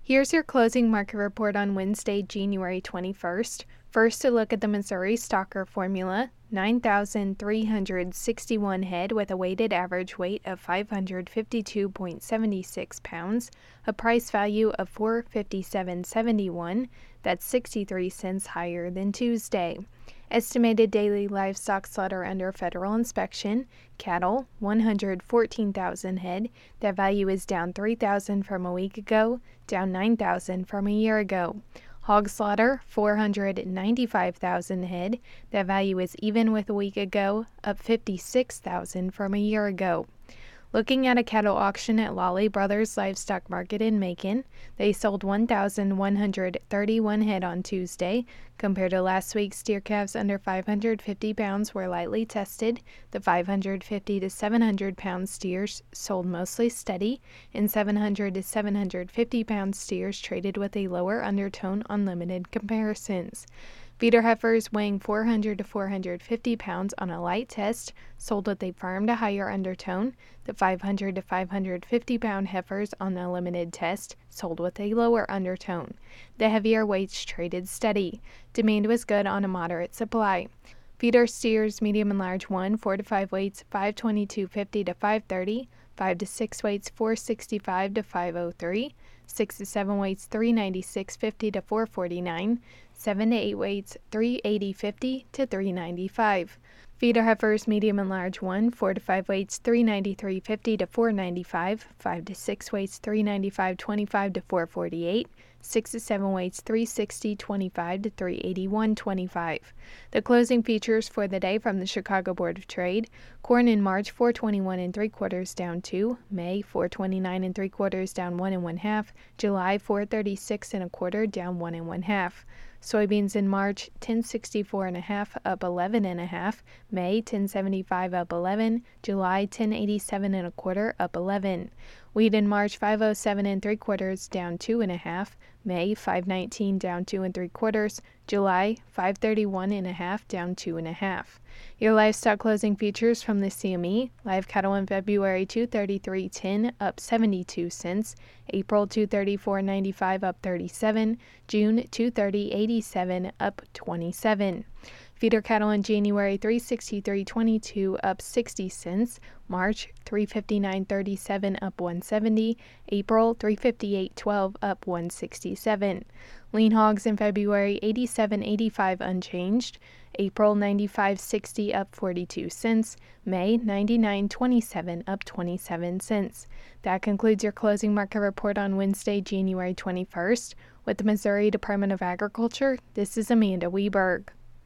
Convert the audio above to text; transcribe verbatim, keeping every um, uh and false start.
Here's your closing market report on Wednesday, January twenty-first. First, to look at the Missouri Stocker Formula, nine thousand three hundred sixty-one head with a weighted average weight of five hundred fifty-two point seven six pounds, a price value of four hundred fifty-seven dollars and seventy-one cents. That's sixty-three cents higher than Tuesday. Estimated daily livestock slaughter under federal inspection, cattle, one hundred fourteen thousand head. That value is down three thousand from a week ago, down nine thousand from a year ago. Hog slaughter, four hundred ninety-five thousand head. That value is even with a week ago, up fifty-six thousand from a year ago. Looking at a cattle auction at Lawley Brothers Livestock Market in Macon, they sold one thousand one hundred thirty-one head on Tuesday. Compared to last week, steer calves under five hundred fifty pounds were lightly tested. The five hundred fifty to seven hundred pound steers sold mostly steady, and seven hundred to seven hundred fifty pound steers traded with a lower undertone on limited comparisons. Feeder heifers weighing four hundred to four hundred fifty pounds on a light test sold with a firm to higher undertone. The five hundred to five hundred fifty pound heifers on a limited test sold with a lower undertone. The heavier weights traded steady. Demand was good on a moderate supply. Feeder steers, medium and large one, four to five weights, five twenty-two fifty to five thirty, five to six weights, four sixty-five to five oh three, six to seven weights, three ninety-six fifty to four forty-nine, seven to eight weights, three eighty fifty to three ninety-five. Feeder heifers, medium and large one, four to five weights, three ninety-three fifty to four ninety-five, five to six weights, three ninety-five twenty-five to four forty-eight, six to seven weights, three sixty twenty-five to three eighty-one twenty-five. The closing features for the day from the Chicago Board of Trade: corn in March four twenty-one and three quarters down two, May four twenty-nine and three quarters down one and one half, July four thirty-six and a quarter down one and one half. Soybeans in March ten sixty-four and a half up eleven and a half, May ten seventy-five up eleven, July ten eighty-seven and a quarter up eleven. Wheat in March five oh seven and three quarters down two and a half, May five nineteen down two and three quarters, July five thirty-one and a half down two and a half. Your livestock closing features from the C M E: live cattle in February two thirty-three ten up seventy-two cents, April two thirty-four ninety-five up thirty-seven, June two thirty eighty-seven up twenty-seven. Feeder cattle in January three sixty-three twenty-two up sixty cents, March three fifty-nine thirty-seven up one seventy, April three fifty-eight twelve up one sixty-seven. Lean hogs in February eighty-seven eighty-five unchanged, April ninety-five sixty up forty-two cents, May ninety-nine twenty-seven up twenty-seven cents. That concludes your closing market report on Wednesday, January twenty-first. With the Missouri Department of Agriculture, this is Amanda Weberg.